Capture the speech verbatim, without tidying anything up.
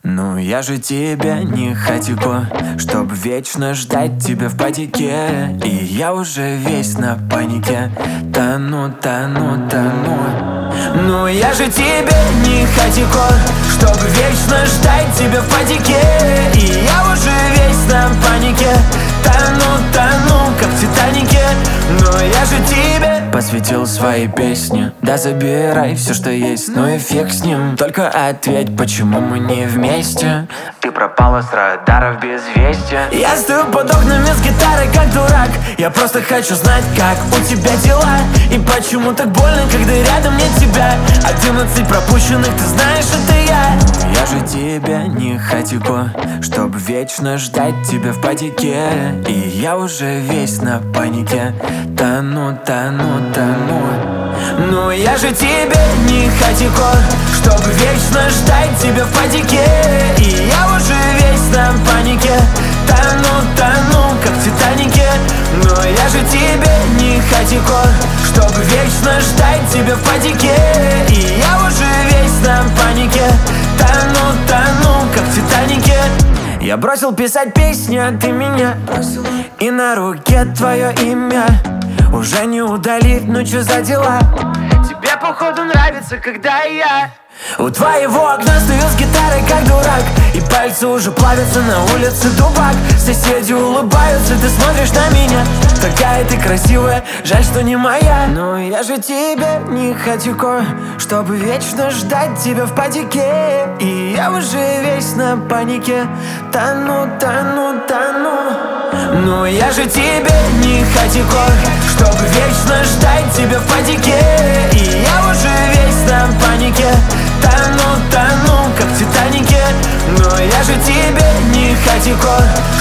Ну я же тебе не хатико, чтоб вечно ждать тебя в потеке. И я уже весь на панике, тону, тону, тону. Ну я же тебе не хатико, чтоб вечно ждать тебя в потеке. И я уже весь на панике, тону, тону, как в Титанике. Но я же тебе посвятил свои песни. Да забирай все, что есть, ну и фиг с ним. Только ответь, почему мы не вместе? Ты пропала с радаров без вести. Я стою под окнами с гитарой, как дурак. Я просто хочу знать, как у тебя дела. И почему так больно, когда рядом нет тебя. Одиннадцать пропущенных, ты знаешь, это я. Я же тебе не хатико, чтоб вечно ждать тебя в потеке. И я уже весь на панике, тону, тону, тону. Ну я же тебе не хатико, чтоб вечно ждать тебя в потеке. И я уже весь на панике, тону, тону, как в Титанике. Но я же тебе не хатико, чтоб вечно ждать тебя в потеке. И я уже весь на панике, тону, тону, как в Титанике. Я бросил писать песни, а ты меня бросила. И на руке твое имя уже не удалить, ну чё за дела? Тебе походу нравится, когда я у твоего окна стою с гитарой, как дурак. И пальцы уже плавятся на улице Дубак. Соседи улыбаются, ты смотришь на меня. Такая ты красивая, жаль, что не моя. Но я же тебе не хатико, чтобы вечно ждать тебя в потеке. И я уже весь на панике, тону, тону, тону. Но я же тебе не хатико, чтобы вечно ждать тебя в потеке. И я уже весь на панике, тону, тону, как в Титанике. Но я же тебе не хатико,